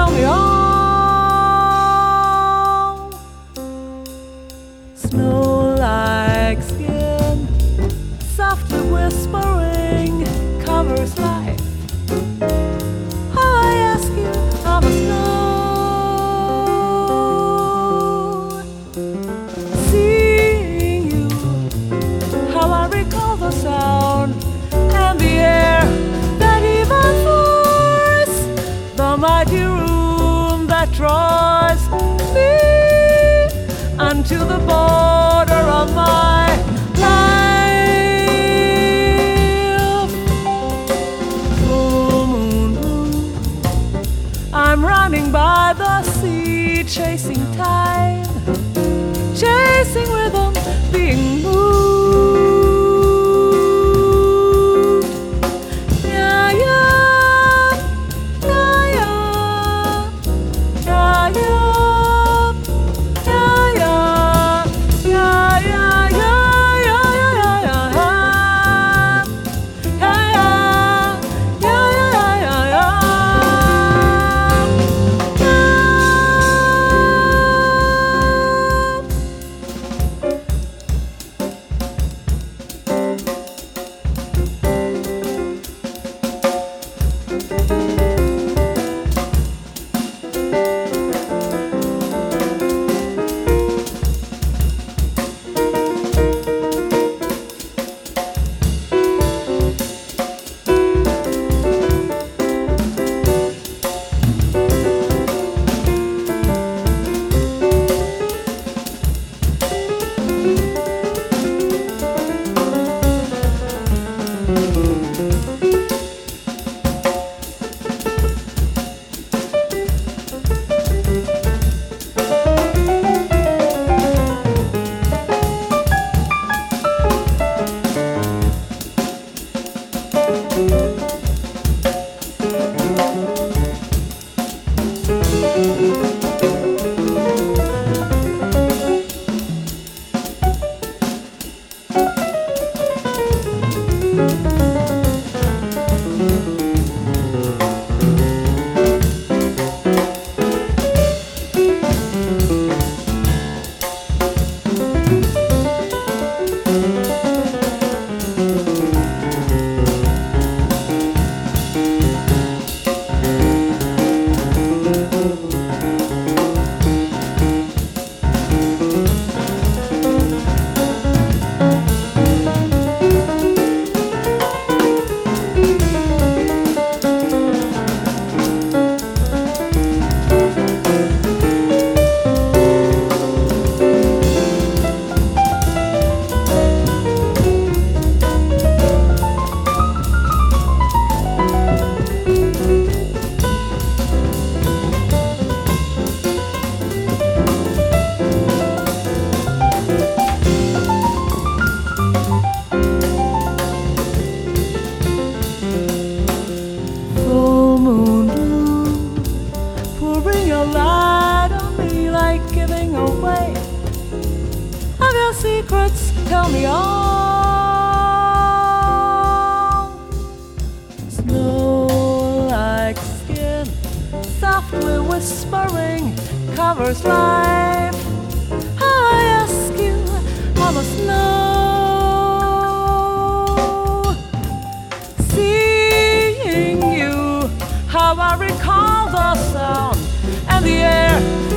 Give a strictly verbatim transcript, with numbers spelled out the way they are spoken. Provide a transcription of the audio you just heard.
tell me all. Snow-like skin, softly whispering, covers life. How I ask you, I must know. Seeing you, how I recall the sound and the air that even force the mighty room that draws me unto the border of my life. Full moon blue, I'm running by the sea, chasing time, chasing rhythm, being moved. Yeah, yeah, yeah, yeah, yeah, yeah, yeah, yeah, yeah, yeah, yeah, yeah, yeah, yeah. Full moon blue, pouring your light on me like giving away of your secrets. Tell me all. Snow-like skin, softly whispering, covers life. How I ask you, I must know. Seeing you, how I recall the sound and the air